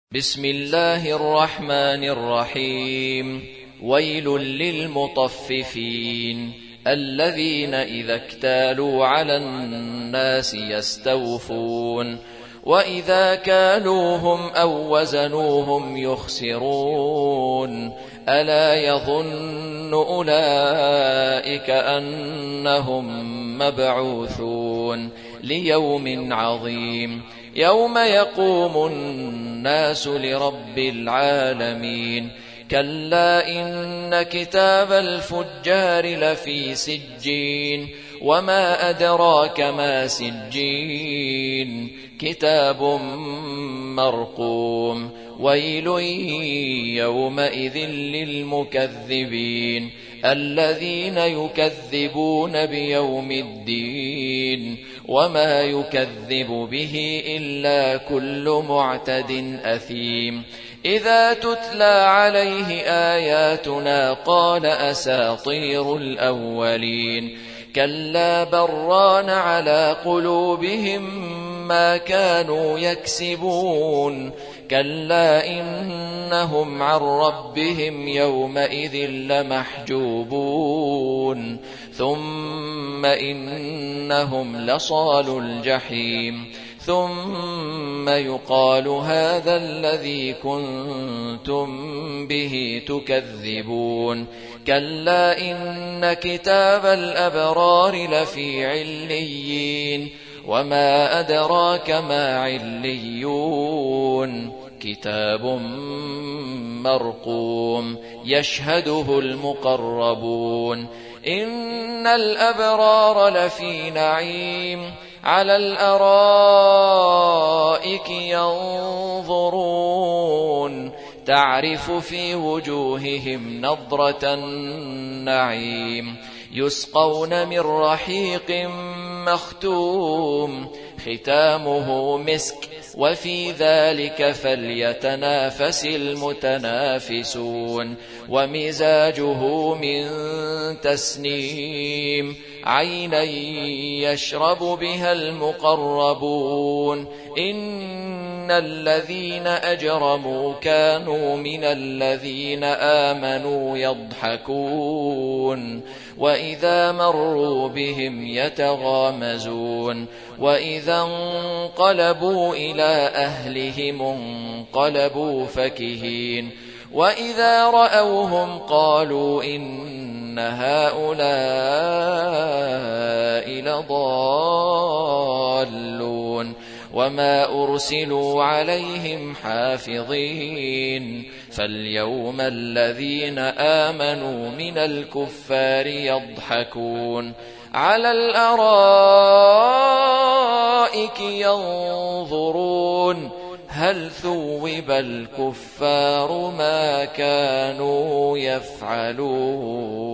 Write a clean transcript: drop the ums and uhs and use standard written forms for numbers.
بسم الله الرحمن الرحيم. ويل للمطففين الذين إذا اكتالوا على الناس يستوفون وإذا كالوهم أو وزنوهم يخسرون ألا يظن أولئك أنهم مبعوثون ليوم عظيم يوم يقوم الناس لرب العالمين كلا إن كتاب الفجار لفي سجين وما أدراك ما سجين كتاب مرقوم ويل يومئذ للمكذبين الذين يكذبون بيوم الدين وما يكذب به إلا كل معتد أثيم إذا تتلى عليه آياتنا قال أساطير الأولين كلا بران على قلوبهم ما كانوا يكسبون كلا إنهم عن ربهم يومئذ لمحجوبون ثم إنهم لصالو الجحيم ثم يقال هذا الذي كنتم به تكذبون كلا إن كتاب الأبرار لفي عليين وما أدراك ما عليون كتاب مرقوم يشهده المقربون إن الأبرار لفي نعيم على الأرائك ينظرون تعرف في وجوههم نضرة النعيم يسقون من رحيق مختوم ختامه مسك وفي ذلك فليتنافس المتنافسون ومزاجه من تسنيم عينا يشرب بها المقربون إن الذين أجرموا كانوا من الذين آمنوا يضحكون وإذا مروا بهم يتغامزون وإذا انقلبوا إلى أهلهم انقلبوا فكهين وإذا رأوهم قالوا إن هؤلاء لضالون وما أرسلوا عليهم حافظين فاليوم الذين آمنوا من الكفار يضحكون على الأرائك ينظرون هل ثوب الكفار ما كانوا يفعلون.